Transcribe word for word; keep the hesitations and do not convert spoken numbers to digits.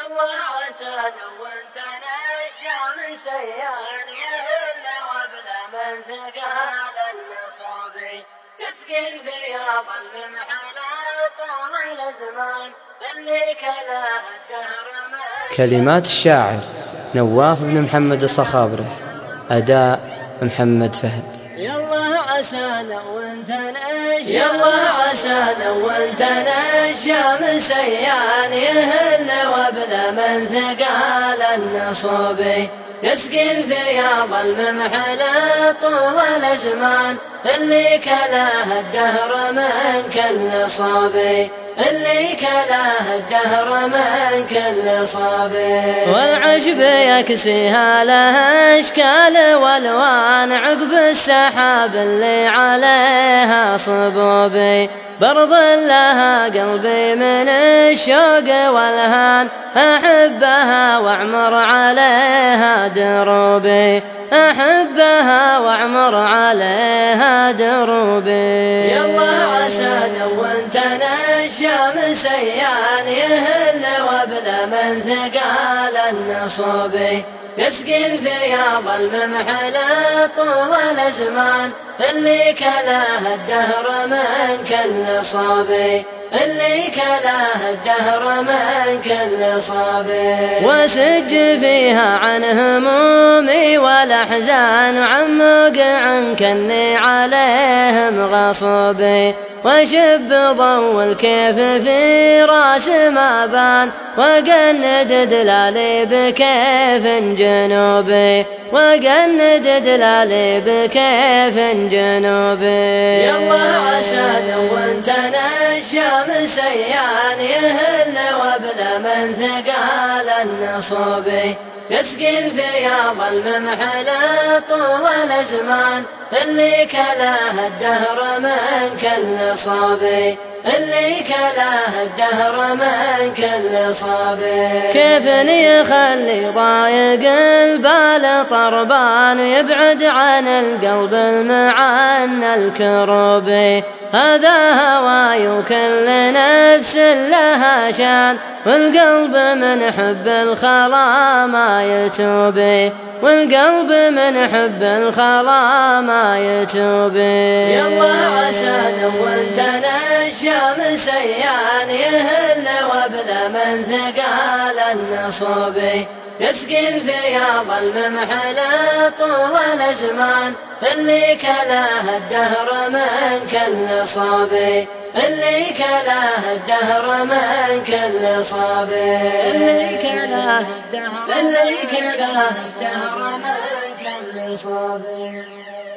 يلا عسى لو انت نشا من سيان يهل وابلى من ثقال النصوبي يسكن في ظل المحلى طول الزمان اللي كلاه الدهر ما. كلمات الشاعر نواف بن محمد الصخابري، أداء محمد فهد. يلا عسى لو انت نشا يلا عسى لو انت نشا من سيان يهل وابلى من ثقال النصوبي يسكن في ظل محلى طول الزمان اللي كلاه الدهر من كل صوبي اللي كلاه الدهر من كل صوبي. والعشب يكسيها لها اشكال والوان عقب السحاب اللي عليها صبوبي برض لها قلبي من الشوق والهان أحبها واعمر عليها دروبي أحبها واعمر عليها دروبي. يلا عسى لو انت نشا من سيان يهل وابلى من ثقال النصوبي يسكن في ظل محلى طول الزمان اللي كلاه الدهر من كل صوبي اللي كلاه الدهر من كل صوبي. وسج فيها عن همومي والأحزان وعمق عن كني عليهم غصوبي وشب ضو الكيف في راس ما بان وقند دلالي بكيف جنوبي وقند دلالي بكيف جنوبي. يلا عسى لو انت نشا من سيان يهل وابلى من ثقال النصوبي يسكن في ظل محلى طول الزمان اللي كلاه الدهر من كل صوبي اللي كلاه الدهر من كل صوبي. كيف يخلي ضايق البال طربان يبعد عن القلب المعنى الكروبي هذا هواي وكل نفس لها شان والقلب من حب الخلا ما يتوبي والقلب من حب الخلا ما يتوبي. يلا عسى لو انت نشا من سيان يهل وابلى من ثقال النصوبي يسكن في ظل محلى طول الزمان اللي كلاه الدهر من كل صوبي اللي كلاه الدهر من كل صوبي اللي كلاه الدهر اللي كلاه الدهر من كل صوبي.